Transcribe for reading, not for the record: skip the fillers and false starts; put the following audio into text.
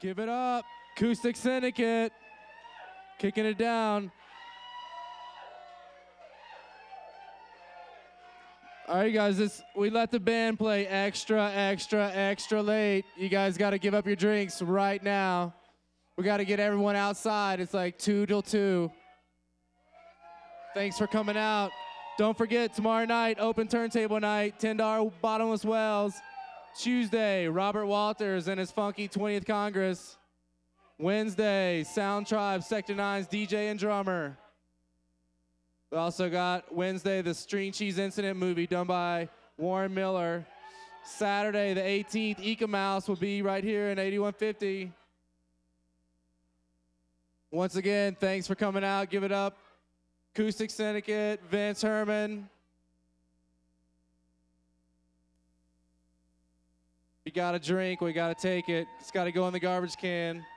Give it up. Acoustic Syndicate. Kicking it down. All right, guys, we let the band play extra late. You guys got to give up your drinks right now. We got to get everyone outside. It's like 2 till 2. Thanks for coming out. Don't forget, tomorrow night, open turntable night, $10 bottomless wells. Tuesday, Robert Walters and his funky 20th Congress. Wednesday, Sound Tribe, Sector 9's DJ and drummer. We also got Wednesday, the String Cheese Incident movie done by Warren Miller. Saturday, the 18th, Eka Mouse will be right here in 8150. Once again, thanks for coming out. Give it up. Acoustic Syndicate, Vince Herman. You got a drink, we got to take it. It's got to go in the garbage can.